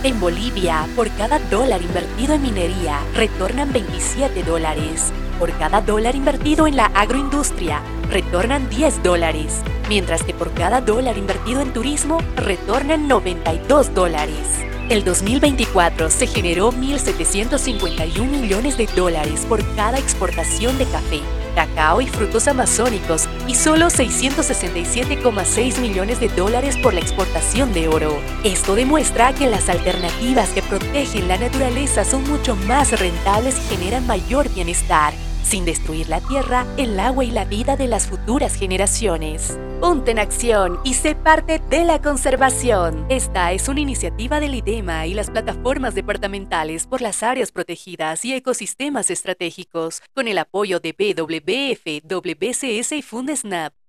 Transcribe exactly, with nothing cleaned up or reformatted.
En Bolivia, por cada dólar invertido en minería, retornan veintisiete dólares. Por cada dólar invertido en la agroindustria, retornan diez dólares. Mientras que por cada dólar invertido en turismo, retornan noventa y dos dólares. El dos mil veinticuatro se generó mil setecientos cincuenta y un millones de dólares por cada exportación de café, cacao y frutos amazónicos y solo seiscientos sesenta y siete coma seis millones de dólares por la exportación de oro. Esto demuestra que las alternativas que protegen la naturaleza son mucho más rentables y generan mayor bienestar, sin destruir la tierra, el agua y la vida de las futuras generaciones. Ponte en acción y sé parte de la conservación. Esta es una iniciativa del IDEMA y las plataformas departamentales por las áreas protegidas y ecosistemas estratégicos, con el apoyo de B W F, W C S y Fundesnap.